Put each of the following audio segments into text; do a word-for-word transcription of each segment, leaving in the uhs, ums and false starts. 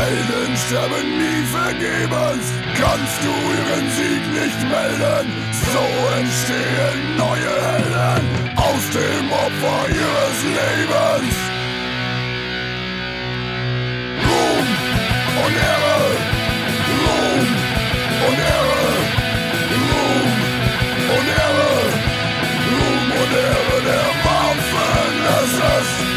Helden sterben nie vergebens, kannst du ihren Sieg nicht melden. So entstehen neue Helden aus dem Opfer ihres Lebens. Ruhm und Ehre, Ruhm und Ehre, Ruhm und Ehre, Ruhm und Ehre der Waffen-S S.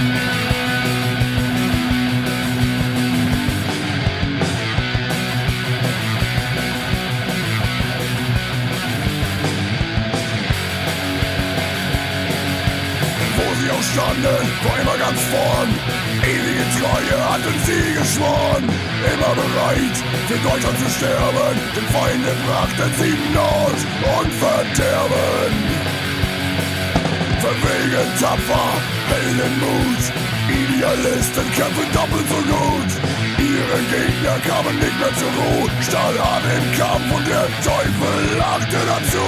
Standen, war immer ganz vorn. Ewige Treue hatten sie geschworen. Immer bereit, für Deutschland zu sterben. Den Feinden brachten sie Not und Verderben. Verwegen, tapfer, Heldenmut. Idealisten kämpfen doppelt so gut. Ihre Gegner kamen nicht mehr zur Ruhe. Stahlhart im Kampf und der Teufel lachte dazu.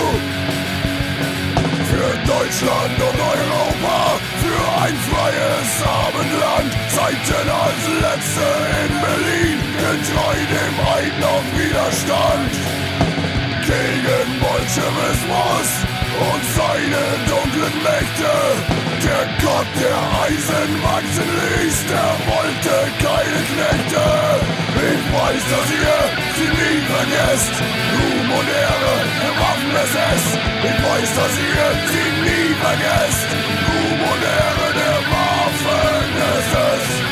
Für Deutschland und Europa, für ein freies Abendland, zeigten als Letzte in Berlin getreu dem Eid noch Widerstand. Gegen Bolschewismus und seine dunklen Mächte. Der Gott, der Eisen wachsen ließ, der wollte keine Knechte. Ich weiß, dass ihr sie nie vergesst. Ruhm und Ehre der Waffen-S S. Ich weiß, dass ihr sie nie vergesst. Ruhm und Ehre der Waffen-S S.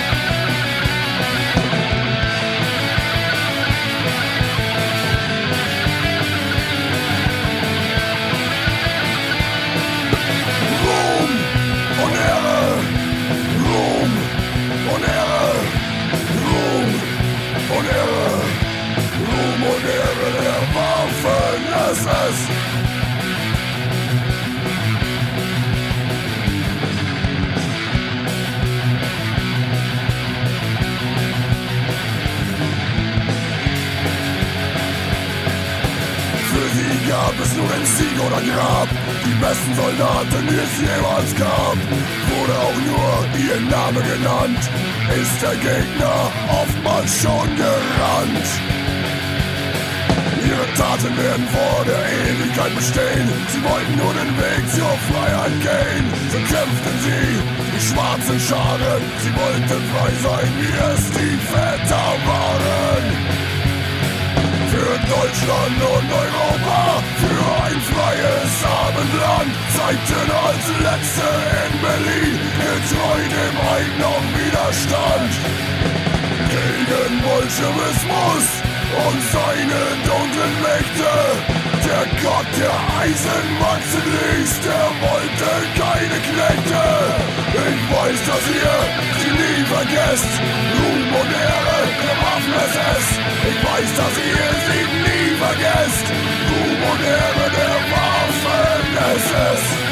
S S. Für sie gab es nur ein Sieg oder Grab. Die besten Soldaten, die es jemals gab. Wurde auch nur ihr Name genannt, ist der Gegner oftmals schon gerannt. Ihre Taten werden vor der Ewigkeit bestehen. Sie wollten nur den Weg zur Freiheit gehen. So kämpften sie, die schwarzen Scharen. Sie wollten frei sein, wie es die Väter waren. Für Deutschland und Europa, für ein freies Abendland, zeigten als Letzte in Berlin getreu dem Eid noch Widerstand. Gegen Bolschewismus und seine dunklen Mächte. Der Gott, der Eisen wachsen ließ, der wollte keine Knechte. Ich weiß, dass ihr sie nie vergesst. Ruhm und Ehre der Waffen-S S. Ich weiß, dass ihr sie nie vergesst. Ruhm und Ehre der Waffen-S S.